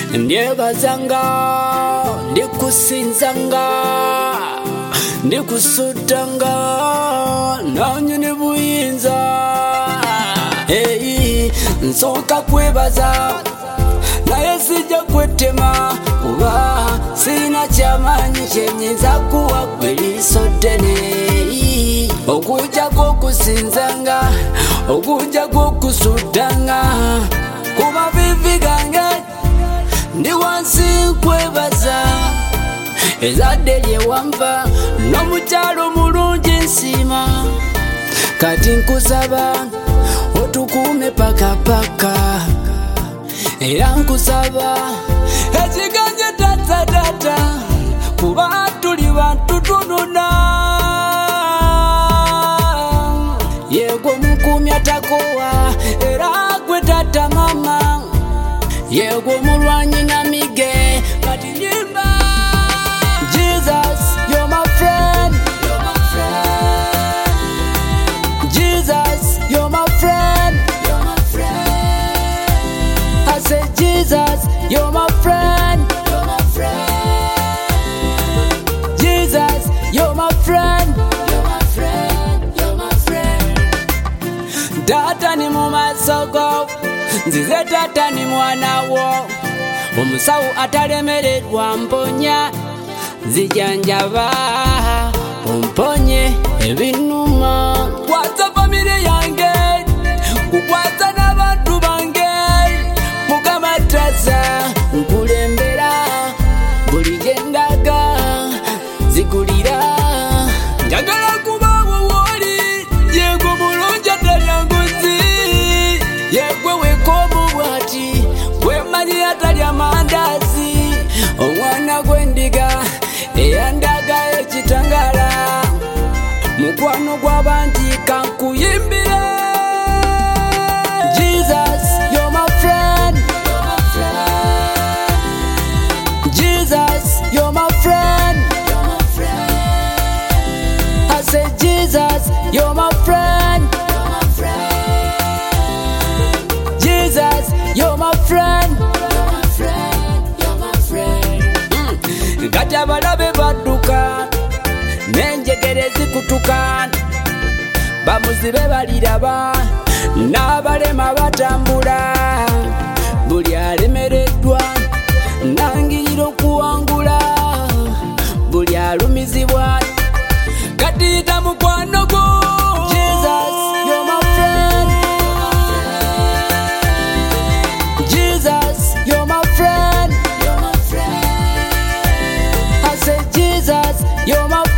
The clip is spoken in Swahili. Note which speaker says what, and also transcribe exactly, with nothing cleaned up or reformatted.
Speaker 1: Ndiebazanga, ndikusinzanga, ndikusutanga, nanyu ne buyinza. Hey, nsoka kwebaza, naye sijja kwetema, kuba sina kyamanyi kyenyinza kuwa gwe liiso ddene. Okujjako okusinzanga, okujjako okusutanga, ku mavivi gange ndi wansi nkwebaza. Ezadde lyewampa n'omukyalo mulungi nsiima, kati nkusaba otukuume pakapaka, era nkusaba ekiganje tatatata, kuba tuli bantu tununa. Yegwe mukuumi atakowa era gwe tata mama, yegwe mulwanyi namige kati nyimba. Jesus, you're my friend. You're my friend. Jesus, you're my friend. You're my friend. I said, Jesus, you're my friend. You're my friend. Jesus, you're my friend. You're my friend. You're my friend. Tata ni mumasoko, nzize tata ni mwana wo, omusawo atalemeredwa mponya, zijanjaba omponye ebinuma. Kwata famire yange, kukwata n'abantu bange, Mukama taza nkulembera, buli gye ndaga zigulira. Njagala kuba wooli, yegwe mulungi atalya nguzi, yegwe weekoomu bw'ati, weemanyi atalya mandazi, omwana gw'endiga eyandaga ekitangala, mukwano gw'abanti kankuyimbire. Jesus, you're my friend. You're my friend. Jesus, you're my friend. You're my friend. I said, Jesus, you're my friend. You're my friend. Jesus, you're my friend. You're my friend. You're my friend. Mm. Kati abalabe badduka, n'enjegere zikutuka, bamuzibe baliraba, n'abalema batambula, buli alemereddwa nangirira okuwangula, buli alumizibwa kati yita mukwano gwo. Jesus, you're my friend. Jesus, you're my friend. You're my friend. I said, Jesus, you're my